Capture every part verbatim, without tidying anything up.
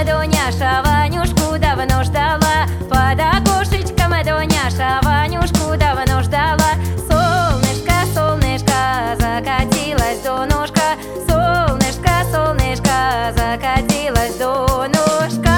Дуняша Ванюшку давно ждала. Под окошечком Дуняша Ванюшку давно ждала. Солнышко, солнышко, закатилась донышко. Солнышко, солнышко, закатилась донышко.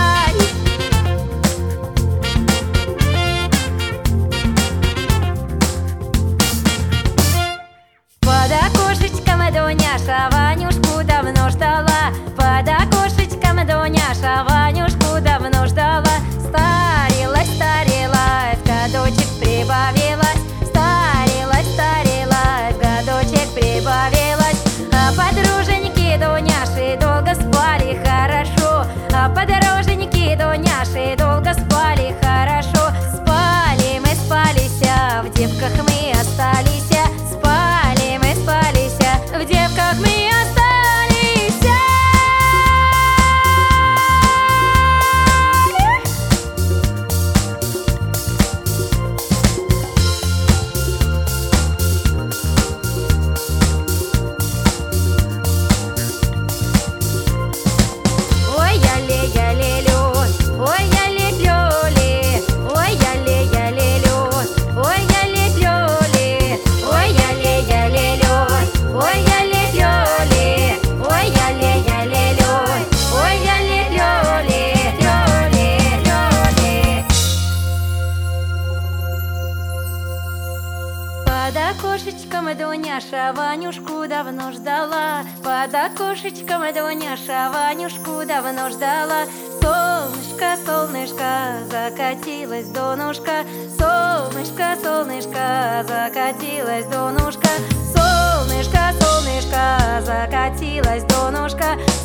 Под окошечком Дуняша Ванюшку давно ждала. Под окошечком Дуняша Ванюшку давно ждала. Старилась, старилась, годочек прибавилась. Старилась, старилась, годочек прибавилась. А подруженьки Дуняши долго спали хорошо. А подруженьки Дуняши долго спали хорошо. Спали мы, спалися, в девках мы остались. Спали мы, спалися, в девках мы остались. Ой, я-ле, я-ле-лю, ой, я-ле-лю-ли, ой, я-ле, я-ле-лю, ой, я-ле-лю-ли, ой, я-ле, я-ле-лю, ой, я-ле-лю-ли, ой, я-ле, я-ле-лю, ой, я-ле-лю-ли, лю-ли, лю-ли. Под окошечком Дуняша Ванюшку давно ждала. Под окошечком Дуняша Ванюшку давно ждала. Солнышко, солнышко, закатилась донышко. Солнышко, солнышко, закатилась донышко. Солнышко, солнышко, закатилась донышко.